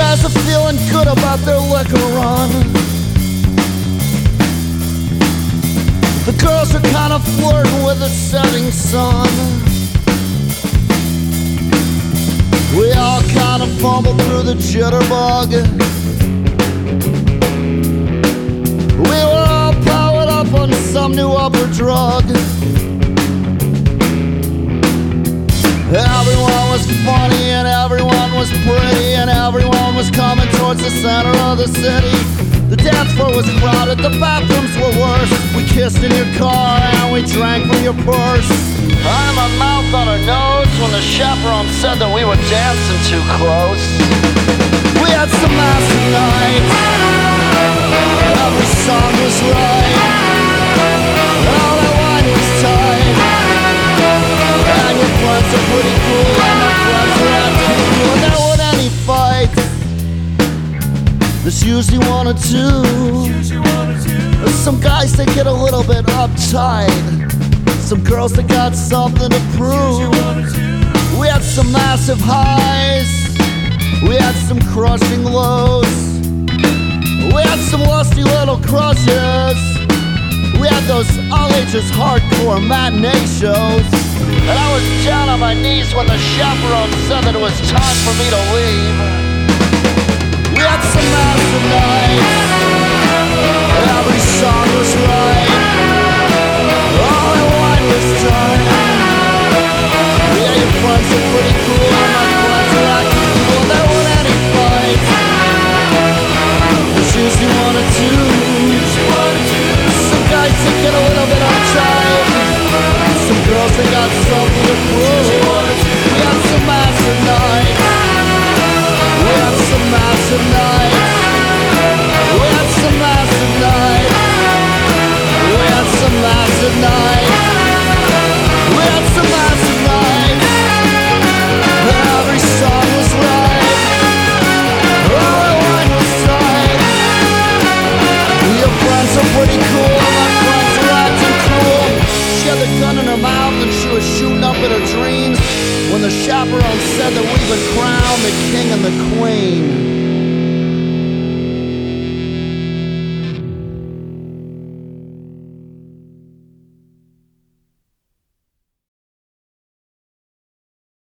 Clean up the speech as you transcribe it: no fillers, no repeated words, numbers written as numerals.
guys are feeling good about their liquor run. The girls are kind of flirting with the setting sun. We all kind of fumble through the jitterbug. We were all powered up on some new upper drug. Everyone was funny and everyone was pretty and everyone was coming towards the center of the city. The dance floor was crowded, the bathrooms were worse. We kissed in your car and we drank from your purse. I had my mouth on her nose when the chaperone said that we were dancing too close. We had some massive nights, every song was right, and all that wine was tight. And your friends are pretty cool and my friends are acting cool. And there weren't any fights, there's usually one or two. There's some guys that get a little bit uptight, some girls that got something to prove. We had some massive highs, we had some crushing lows. We had some lusty little crushes. We had those all ages hardcore matinee shows. And I was down on my knees when the chaperone said that it was time for me to leave. We had some massive nights, every song was right, all the wine was done. Yeah, your friends are pretty cool and my friends are acting cool. There weren't any fights, there's usually one or two. Some guys that get a little bit uptight, some girls that got something to prove. We had some massive nights, we had some massive nights, we had some massive nights, we had some massive nights, we had some massive nights. Every song was right, all the wine was tight. Your friends are pretty cool, my friends are acting cool. She had the gun in her mouth and she was shooting up in her dreams when the chaperone said that we've been crowned the king and the queen.